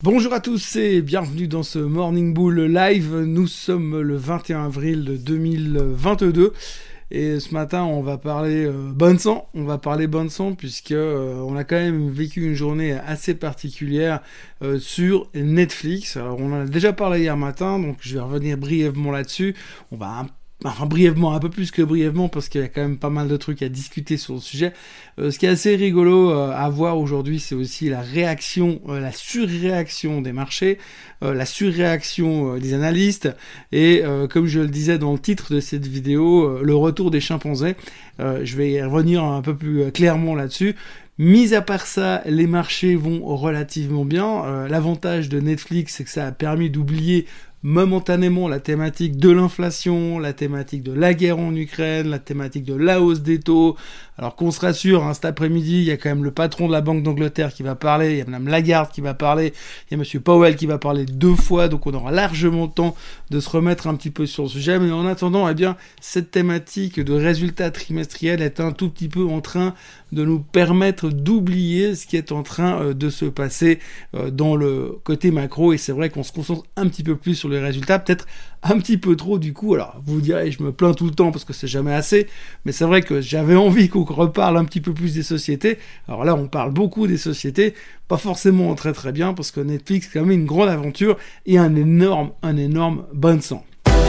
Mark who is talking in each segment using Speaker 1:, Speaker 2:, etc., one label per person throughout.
Speaker 1: Bonjour à tous et bienvenue dans ce Morning Bull Live. Nous sommes le 21 avril 2022 et ce matin on va parler bonne sang. On va parler bonne sang puisque on a quand même vécu une journée assez particulière sur Netflix. Alors on en a déjà parlé hier matin, donc je vais revenir brièvement là-dessus. On va brièvement, un peu plus que brièvement, parce qu'il y a quand même pas mal de trucs à discuter sur le sujet. Ce qui est assez rigolo à voir aujourd'hui, c'est aussi la réaction, la surréaction des marchés, la surréaction des analystes, et comme je le disais dans le titre de cette vidéo, le retour des chimpanzés. Je vais y revenir un peu plus clairement là-dessus. Mis à part ça, les marchés vont relativement bien. L'avantage de Netflix, c'est que ça a permis d'oublier momentanément la thématique de l'inflation, la thématique de la guerre en Ukraine, la thématique de la hausse des taux. Alors qu'on se rassure, cet après-midi, il y a quand même le patron de la Banque d'Angleterre qui va parler, il y a Madame Lagarde qui va parler, il y a Monsieur Powell qui va parler 2 fois, donc on aura largement le temps de se remettre un petit peu sur le sujet. Mais en attendant, eh bien, cette thématique de résultats trimestriels est un tout petit peu en train de nous permettre d'oublier ce qui est en train de se passer dans le côté macro, et c'est vrai qu'on se concentre un petit peu plus sur les résultats, peut-être un petit peu trop du coup. Alors vous direz, je me plains tout le temps parce que c'est jamais assez, mais c'est vrai que j'avais envie qu'on reparle un petit peu plus des sociétés. Alors là on parle beaucoup des sociétés, pas forcément très très bien, parce que Netflix c'est quand même une grande aventure et un énorme bon sang.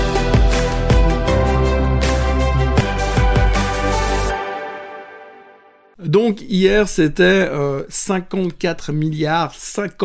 Speaker 1: Donc hier c'était 54 milliards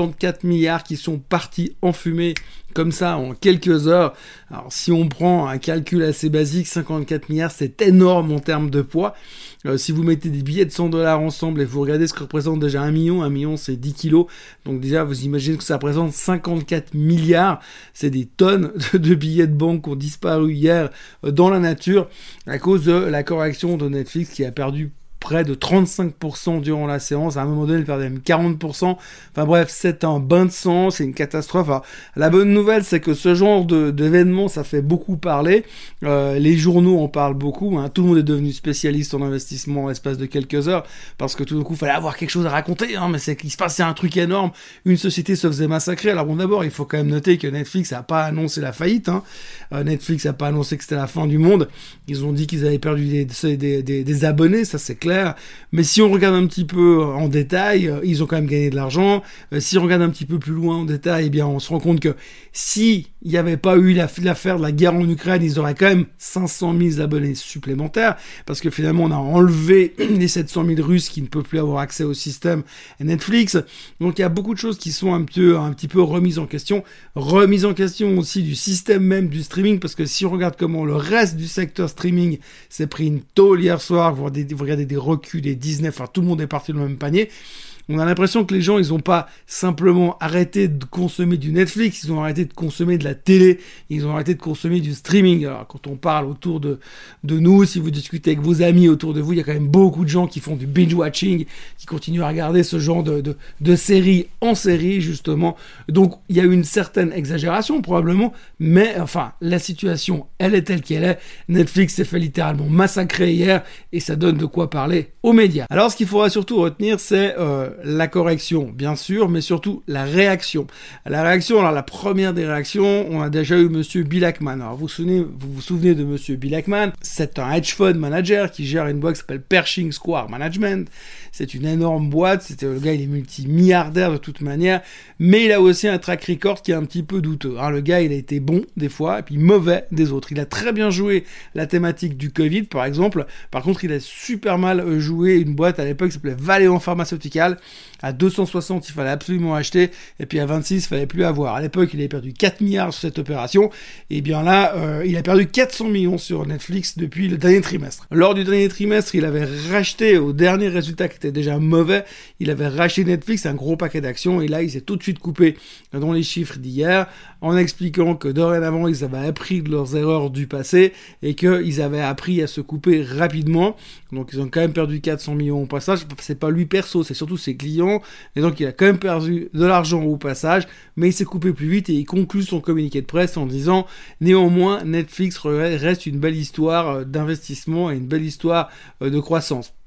Speaker 1: qui sont partis en fumée comme ça en quelques heures. Alors si on prend un calcul assez basique, 54 milliards c'est énorme en termes de poids. Si vous mettez des billets de 100 $ ensemble et vous regardez ce que représente déjà 1 million c'est 10 kilos. Donc déjà vous imaginez que ça représente 54 milliards. C'est des tonnes de billets de banque qui ont disparu hier dans la nature à cause de la correction de Netflix qui a perdu près de 35% durant la séance. À un moment donné, il perdait même 40%. Enfin bref, c'est un bain de sang, c'est une catastrophe. Alors, la bonne nouvelle, c'est que ce genre d'événement, ça fait beaucoup parler. Les journaux en parlent beaucoup. Tout le monde est devenu spécialiste en investissement en l'espace de quelques heures, parce que tout d'un coup, il fallait avoir quelque chose à raconter. Mais c'est qu'il se passait un truc énorme. Une société se faisait massacrer. Alors bon, d'abord, il faut quand même noter que Netflix n'a pas annoncé la faillite. Netflix n'a pas annoncé que c'était la fin du monde. Ils ont dit qu'ils avaient perdu des abonnés, ça c'est clair. Mais si on regarde un petit peu en détail, ils ont quand même gagné de l'argent. Si on regarde un petit peu plus loin en détail, eh bien, on se rend compte que si il n'y avait pas eu l'affaire de la guerre en Ukraine, ils auraient quand même 500 000 abonnés supplémentaires, parce que finalement, on a enlevé les 700 000 Russes qui ne peuvent plus avoir accès au système Netflix. Donc, il y a beaucoup de choses qui sont un petit peu remises en question. Remise en question aussi du système même du streaming, parce que si on regarde comment le reste du secteur streaming s'est pris une tôle hier soir, vous regardez des reculs, des Disney, enfin tout le monde est parti dans le même panier. On a l'impression que les gens, ils ont pas simplement arrêté de consommer du Netflix, ils ont arrêté de consommer de la télé, ils ont arrêté de consommer du streaming. Alors, quand on parle autour de nous, si vous discutez avec vos amis autour de vous, il y a quand même beaucoup de gens qui font du binge-watching, qui continuent à regarder ce genre de séries en série, justement. Donc, il y a une certaine exagération, probablement, mais enfin, la situation, elle est telle qu'elle est. Netflix s'est fait littéralement massacrer hier, et ça donne de quoi parler aux médias. Alors, ce qu'il faudra surtout retenir, c'est la correction, bien sûr, mais surtout la réaction. La réaction, alors la première des réactions, on a déjà eu Monsieur Bill Ackman. Alors vous vous souvenez de Monsieur Bill Ackman, c'est un hedge fund manager qui gère une boîte qui s'appelle Pershing Square Management. C'est une énorme boîte, le gars il est multimilliardaire de toute manière, mais il a aussi un track record qui est un petit peu douteux. Le gars il a été bon des fois, et puis mauvais des autres. Il a très bien joué la thématique du Covid par exemple, par contre il a super mal joué une boîte à l'époque qui s'appelait Valeant Pharmaceutical. À 260, il fallait absolument acheter, et puis à 26, il fallait plus avoir. À l'époque, il avait perdu 4 milliards sur cette opération, et bien là, il a perdu 400 millions sur Netflix depuis le dernier trimestre. Lors du dernier trimestre, il avait racheté, au dernier résultat qui était déjà mauvais, il avait racheté Netflix, un gros paquet d'actions, et là, il s'est tout de suite coupé dans les chiffres d'hier, en expliquant que dorénavant, ils avaient appris de leurs erreurs du passé, et qu'ils avaient appris à se couper rapidement. Donc, ils ont quand même perdu 400 millions au passage. C'est pas lui perso, c'est surtout ses clients, et donc il a quand même perdu de l'argent au passage, mais il s'est coupé plus vite, et il conclut son communiqué de presse en disant néanmoins Netflix reste une belle histoire d'investissement et une belle histoire de croissance.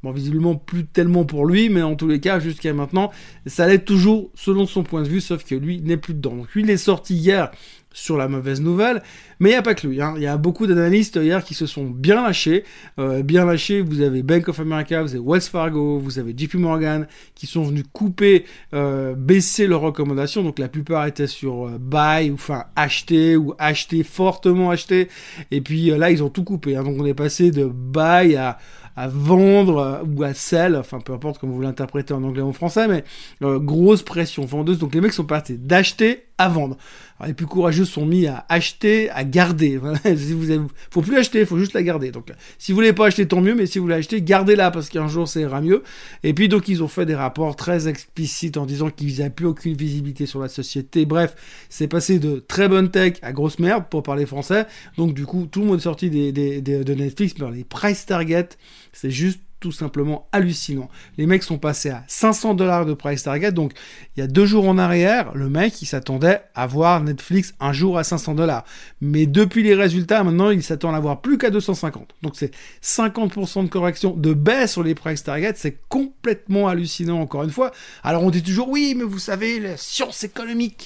Speaker 1: Bon, visiblement plus tellement pour lui, mais en tous les cas, jusqu'à maintenant, ça l'est toujours selon son point de vue, sauf que lui n'est plus dedans. Donc lui, il est sorti hier sur la mauvaise nouvelle, mais il n'y a pas que lui, hein. Il y a beaucoup d'analystes hier qui se sont bien lâchés. Vous avez Bank of America, vous avez Wells Fargo, vous avez JP Morgan, qui sont venus baisser leurs recommandations. Donc la plupart étaient sur buy, acheter, ou acheter, fortement acheter. Et puis là, ils ont tout coupé, hein. Donc on est passé de buy à vendre ou à sell, enfin peu importe comment vous l'interprétez en anglais ou en français, mais grosse pression vendeuse. Donc les mecs sont partis d'acheter à vendre. Alors, les plus courageux sont mis à acheter, à garder. Voilà. Faut plus acheter, faut juste la garder. Donc si vous voulez pas acheter, tant mieux, mais si vous voulez acheter, gardez-la parce qu'un jour ça ira mieux. Et puis donc ils ont fait des rapports très explicites en disant qu'ils n'avaient plus aucune visibilité sur la société. Bref, c'est passé de très bonne tech à grosse merde pour parler français. Donc du coup, tout le monde est sorti de Netflix, mais les price target, c'est juste tout simplement hallucinant. Les mecs sont passés à $500 de price target, donc il y a 2 jours en arrière, le mec il s'attendait à voir Netflix un jour à $500. Mais depuis les résultats, maintenant il s'attend à voir plus qu'à 250. Donc c'est 50% de correction, de baisse sur les price target, c'est complètement hallucinant encore une fois. Alors on dit toujours oui, mais vous savez, les sciences économiques,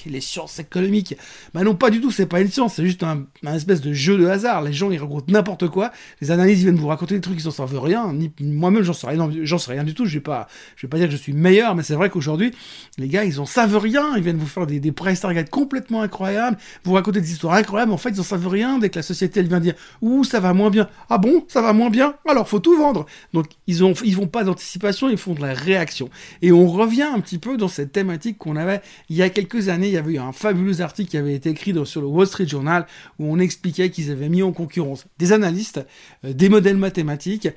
Speaker 1: bah non, pas du tout, c'est pas une science, c'est juste un espèce de jeu de hasard. Les gens ils racontent n'importe quoi, les analystes ils viennent vous raconter des trucs qui s'en servent rien, ni moi-même j'en sais rien du tout, je vais pas dire que je suis meilleur, mais c'est vrai qu'aujourd'hui les gars ils en savent rien, ils viennent vous faire des price targets complètement incroyables, vous raconter des histoires incroyables, en fait ils en savent rien. Dès que la société elle vient dire ouh ça va moins bien, ah bon ça va moins bien, alors faut tout vendre. Donc ils font pas d'anticipation, ils font de la réaction. Et on revient un petit peu dans cette thématique qu'on avait il y a quelques années. Il y avait eu un fabuleux article qui avait été écrit sur le Wall Street Journal où on expliquait qu'ils avaient mis en concurrence des analystes, des modèles mathématiques,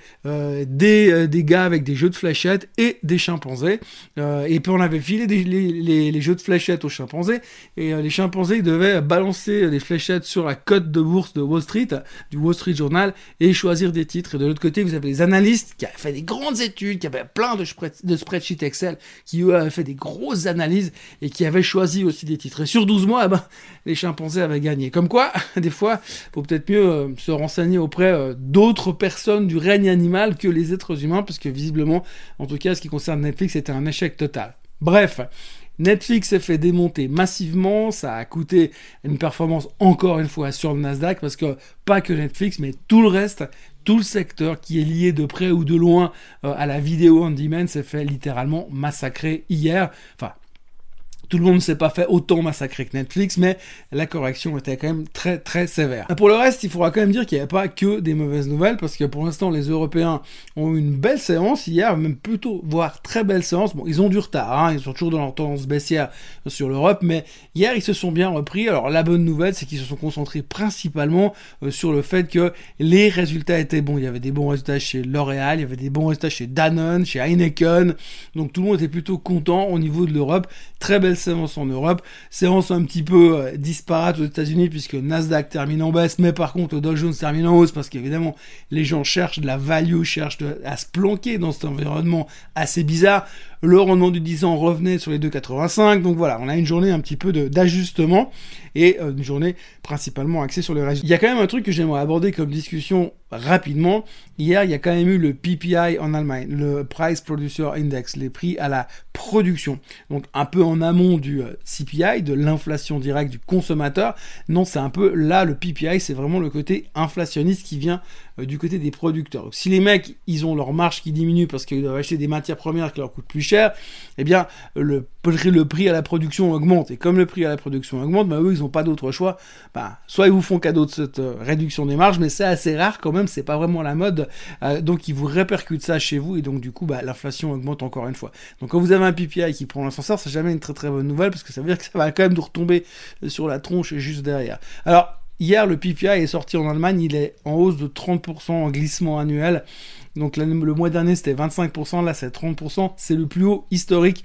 Speaker 1: des gars avec des jeux de fléchettes et des chimpanzés. Et puis on avait filé les jeux de fléchettes aux chimpanzés, et les chimpanzés ils devaient balancer les fléchettes sur la cote de bourse de Wall Street, du Wall Street Journal, et choisir des titres. Et de l'autre côté, vous avez les analystes qui avaient fait des grandes études, qui avaient plein de spreadsheets Excel, qui eux avaient fait des grosses analyses et qui avaient choisi aussi des titres. Et sur 12 mois, les chimpanzés avaient gagné. Comme quoi, des fois, faut peut-être mieux se renseigner auprès d'autres personnes du règne animal que les êtres humains, parce que visiblement, en tout cas, ce qui concerne Netflix, c'était un échec total. Bref, Netflix s'est fait démonter massivement, ça a coûté une performance encore une fois sur le Nasdaq, parce que pas que Netflix, mais tout le reste, tout le secteur qui est lié de près ou de loin à la vidéo on demand s'est fait littéralement massacrer hier. Enfin, tout le monde ne s'est pas fait autant massacrer que Netflix, mais la correction était quand même très très sévère. Pour le reste, il faudra quand même dire qu'il n'y a pas que des mauvaises nouvelles, parce que pour l'instant, les Européens ont eu une belle séance hier, même plutôt, voire très belle séance. Bon, ils ont du retard, hein, ils sont toujours dans leur tendance baissière sur l'Europe, mais hier, ils se sont bien repris. Alors, la bonne nouvelle, c'est qu'ils se sont concentrés principalement sur le fait que les résultats étaient bons. Il y avait des bons résultats chez L'Oréal, il y avait des bons résultats chez Danone, chez Heineken, donc tout le monde était plutôt content au niveau de l'Europe. Très belle séance en Europe, séance un petit peu disparate aux États-Unis, puisque Nasdaq termine en baisse, mais par contre le Dow Jones termine en hausse, parce qu'évidemment les gens cherchent de la value, cherchent à se planquer dans cet environnement assez bizarre. Le rendement du 10 ans revenait sur les 2,85, donc voilà, on a une journée un petit peu d'ajustement, et une journée principalement axée sur les résultats. Il y a quand même un truc que j'aimerais aborder comme discussion rapidement. Hier, il y a quand même eu le PPI en Allemagne, le Price Producer Index, les prix à la production. Donc un peu en amont du CPI, de l'inflation directe du consommateur. Non, c'est un peu là, le PPI, c'est vraiment le côté inflationniste qui vient du côté des producteurs. Donc si les mecs, ils ont leur marge qui diminue parce qu'ils doivent acheter des matières premières qui leur coûtent plus cher, eh bien, le prix à la production augmente. Et comme le prix à la production augmente, eux, ils n'ont pas d'autre choix. Soit ils vous font cadeau de cette réduction des marges, mais c'est assez rare quand même, c'est pas vraiment la mode. Donc ils vous répercutent ça chez vous, et donc du coup, l'inflation augmente encore une fois. Donc quand vous avez un PPI qui prend l'ascenseur, c'est jamais une très très bonne nouvelle, parce que ça veut dire que ça va quand même nous retomber sur la tronche juste derrière. Alors, hier, le PPI est sorti en Allemagne, il est en hausse de 30% en glissement annuel. Donc le mois dernier, c'était 25%, là c'est 30%, c'est le plus haut historique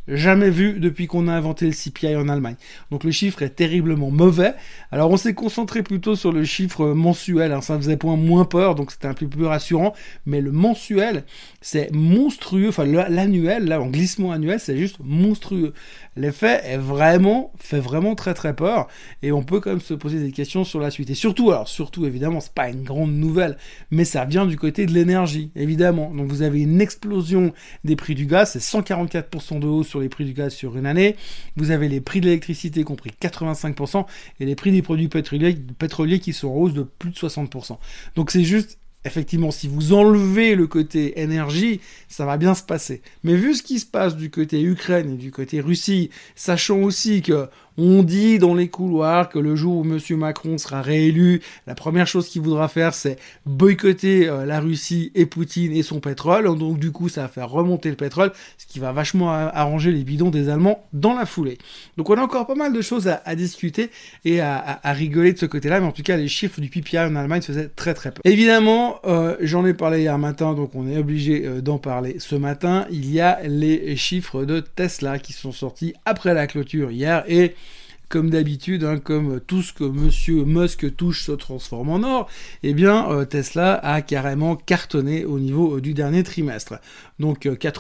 Speaker 1: jamais vu depuis qu'on a inventé le CPI en Allemagne. Donc le chiffre est terriblement mauvais. Alors on s'est concentré plutôt sur le chiffre mensuel, hein, ça faisait moins peur, donc c'était un peu plus rassurant, mais le mensuel, c'est monstrueux, enfin l'annuel, là en glissement annuel, c'est juste monstrueux. L'effet fait vraiment très très peur, et on peut quand même se poser des questions sur la suite. Et surtout évidemment, c'est pas une grande nouvelle, mais ça vient du côté de l'énergie, évidemment. Donc vous avez une explosion des prix du gaz, c'est 144% de hausse sur les prix du gaz sur une année. Vous avez les prix de l'électricité qui ont pris 85%, et les prix des produits pétroliers qui sont en hausse de plus de 60%. Donc c'est juste, effectivement, si vous enlevez le côté énergie, ça va bien se passer. Mais vu ce qui se passe du côté Ukraine et du côté Russie, sachant aussi que on dit dans les couloirs que le jour où M. Macron sera réélu, la première chose qu'il voudra faire, c'est boycotter la Russie et Poutine et son pétrole. Donc du coup, ça va faire remonter le pétrole, ce qui va vachement arranger les bidons des Allemands dans la foulée. Donc on a encore pas mal de choses à discuter et à rigoler de ce côté-là, mais en tout cas, les chiffres du PPI en Allemagne faisaient très très peur. Évidemment, j'en ai parlé hier matin, donc on est obligé d'en parler ce matin. Il y a les chiffres de Tesla qui sont sortis après la clôture hier, et comme d'habitude, hein, comme tout ce que Monsieur Musk touche se transforme en or, eh bien Tesla a carrément cartonné au niveau du dernier trimestre. Donc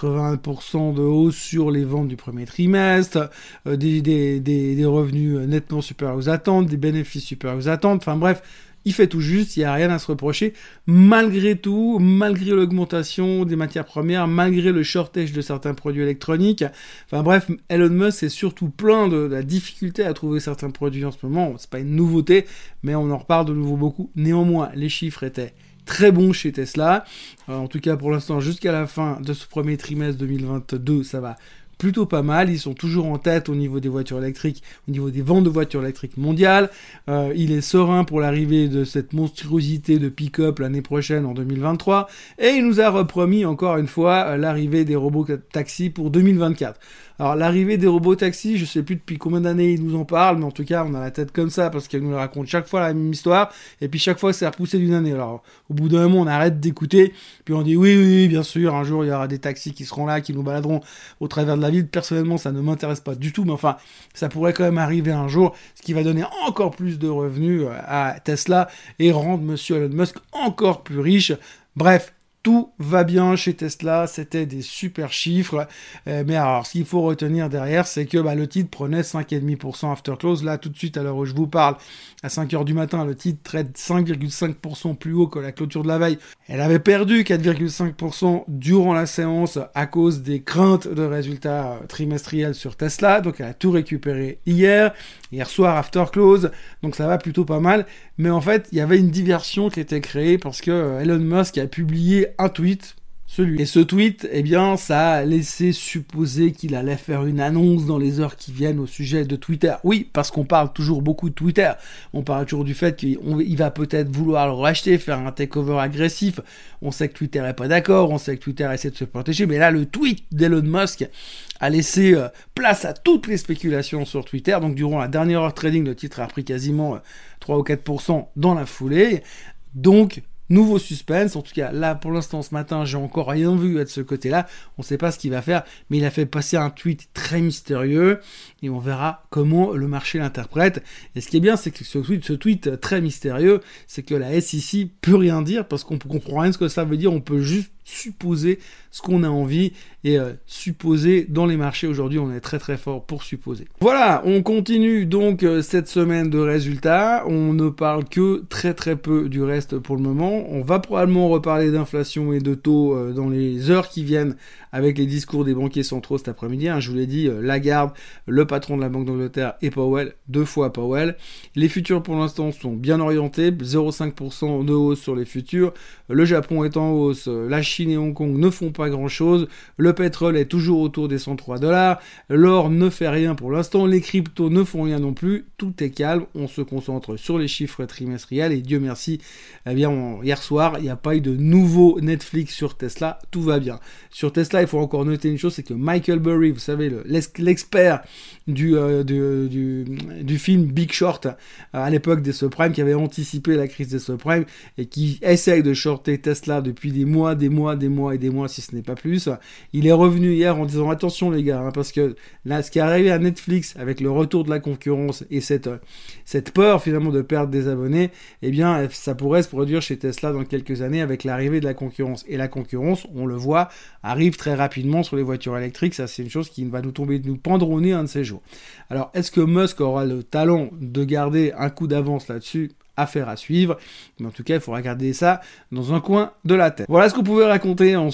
Speaker 1: 81% de hausse sur les ventes du premier trimestre, des revenus nettement supérieurs aux attentes, des bénéfices supérieurs aux attentes, enfin bref, il fait tout juste, il n'y a rien à se reprocher, malgré tout, malgré l'augmentation des matières premières, malgré le shortage de certains produits électroniques. Enfin bref, Elon Musk est surtout plein de la difficulté à trouver certains produits en ce moment. C'est pas une nouveauté, mais on en reparle de nouveau beaucoup. Néanmoins, les chiffres étaient très bons chez Tesla. En tout cas, pour l'instant, jusqu'à la fin de ce premier trimestre 2022, ça va plutôt pas mal. Ils sont toujours en tête au niveau des voitures électriques, au niveau des ventes de voitures électriques mondiales. Il est serein pour l'arrivée de cette monstruosité de pick-up l'année prochaine en 2023. Et il nous a repromis encore une fois l'arrivée des robots taxis pour 2024. Alors l'arrivée des robots taxis, je sais plus depuis combien d'années ils nous en parlent, mais en tout cas on a la tête comme ça parce qu'ils nous racontent chaque fois la même histoire, et puis chaque fois c'est repoussé d'une année. Alors au bout d'un moment on arrête d'écouter, puis on dit oui bien sûr, un jour il y aura des taxis qui seront là, qui nous baladeront au travers de la ville. Personnellement ça ne m'intéresse pas du tout, mais enfin ça pourrait quand même arriver un jour, ce qui va donner encore plus de revenus à Tesla et rendre Monsieur Elon Musk encore plus riche. Bref, tout va bien chez Tesla, c'était des super chiffres, mais alors ce qu'il faut retenir derrière, c'est que le titre prenait 5,5% after close. Là tout de suite à l'heure où je vous parle, à 5h du matin, le titre traite 5,5% plus haut que la clôture de la veille. Elle avait perdu 4,5% durant la séance à cause des craintes de résultats trimestriels sur Tesla, donc elle a tout récupéré hier soir after close, donc ça va plutôt pas mal. Mais en fait, il y avait une diversion qui était créée parce que Elon Musk a publié un tweet, et ce tweet, eh bien, ça a laissé supposer qu'il allait faire une annonce dans les heures qui viennent au sujet de Twitter. Oui, parce qu'on parle toujours beaucoup de Twitter. On parle toujours du fait qu'il va peut-être vouloir le racheter, faire un takeover agressif. On sait que Twitter est pas d'accord, on sait que Twitter essaie de se protéger, mais là, le tweet d'Elon Musk a laissé place à toutes les spéculations sur Twitter. Donc, durant la dernière heure trading, le titre a pris quasiment 3 ou 4% dans la foulée. Donc, nouveau suspense. En tout cas, là, pour l'instant, ce matin, j'ai encore rien vu de ce côté-là. On ne sait pas ce qu'il va faire, mais il a fait passer un tweet très mystérieux et on verra comment le marché l'interprète. Et ce qui est bien, c'est que ce tweet très mystérieux, c'est que la SEC peut rien dire parce qu'on ne comprend rien de ce que ça veut dire. On peut juste supposer ce qu'on a envie, et supposer dans les marchés aujourd'hui, on est très très fort pour supposer. Voilà, on continue donc cette semaine de résultats. On ne parle que très très peu du reste pour le moment. On va probablement reparler d'inflation et de taux dans les heures qui viennent avec les discours des banquiers centraux cet après-midi. Je vous l'ai dit, Lagarde, le patron de la Banque d'Angleterre, et Powell, 2 fois Powell. Les futurs pour l'instant sont bien orientés, 0,5% de hausse sur les futurs. Le Japon est en hausse, la Chine et Hong Kong ne font pas grand-chose. Le pétrole est toujours autour des $103. L'or ne fait rien pour l'instant. Les cryptos ne font rien non plus. Tout est calme. On se concentre sur les chiffres trimestriels et Dieu merci, eh bien, hier soir, il n'y a pas eu de nouveau Netflix sur Tesla, tout va bien. Sur Tesla, il faut encore noter une chose, c'est que Michael Burry, vous savez, l'expert du film Big Short, à l'époque des subprimes, qui avait anticipé la crise des subprimes, et qui essaye de shorter Tesla depuis des mois, si ce n'est pas plus. Il est revenu hier en disant, attention les gars, hein, parce que là, ce qui est arrivé à Netflix, avec le retour de la concurrence, et cette peur finalement de perdre des abonnés, eh bien ça pourrait se produire chez Tesla dans quelques années avec l'arrivée de la concurrence. Et la concurrence, on le voit, arrive très rapidement sur les voitures électriques. Ça, c'est une chose qui va nous pendre au nez un de ces jours. Alors, est-ce que Musk aura le talent de garder un coup d'avance là-dessus ? Affaire à suivre, mais en tout cas il faudra garder ça dans un coin de la tête. Voilà ce qu'on pouvait raconter en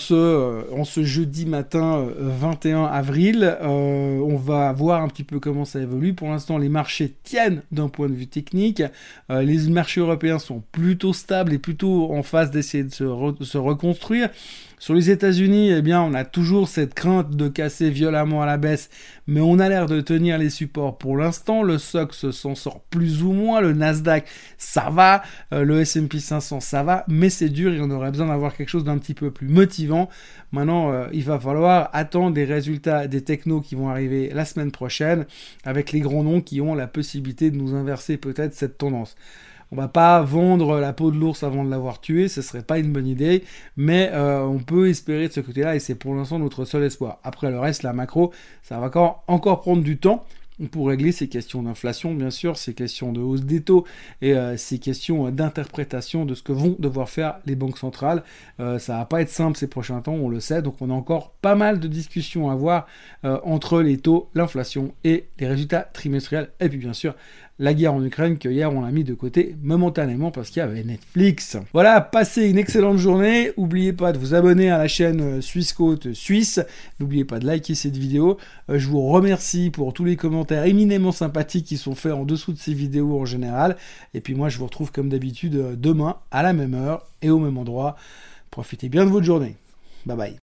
Speaker 1: ce jeudi matin 21 avril. On va voir un petit peu comment ça évolue. Pour l'instant les marchés tiennent d'un point de vue technique. Les marchés européens sont plutôt stables et plutôt en phase d'essayer de se reconstruire. Sur les États-Unis, eh bien, on a toujours cette crainte de casser violemment à la baisse, mais on a l'air de tenir les supports pour l'instant. Le SOX s'en sort plus ou moins, le Nasdaq, ça va, le S&P 500, ça va, mais c'est dur et on aurait besoin d'avoir quelque chose d'un petit peu plus motivant. Maintenant, il va falloir attendre des résultats des technos qui vont arriver la semaine prochaine, avec les grands noms qui ont la possibilité de nous inverser peut-être cette tendance. On va pas vendre la peau de l'ours avant de l'avoir tué, ce serait pas une bonne idée, mais on peut espérer de ce côté-là et c'est pour l'instant notre seul espoir. Après le reste, la macro, ça va encore prendre du temps pour régler ces questions d'inflation, bien sûr, ces questions de hausse des taux et ces questions d'interprétation de ce que vont devoir faire les banques centrales. Ça va pas être simple ces prochains temps, on le sait, donc on a encore pas mal de discussions à avoir entre les taux, l'inflation et les résultats trimestriels. Et puis bien sûr, la guerre en Ukraine que hier on l'a mis de côté momentanément parce qu'il y avait Netflix. Voilà, passez une excellente journée. N'oubliez pas de vous abonner à la chaîne Suisse Côte Suisse. N'oubliez pas de liker cette vidéo. Je vous remercie pour tous les commentaires éminemment sympathiques qui sont faits en dessous de ces vidéos en général. Et puis moi je vous retrouve comme d'habitude demain à la même heure et au même endroit. Profitez bien de votre journée. Bye bye.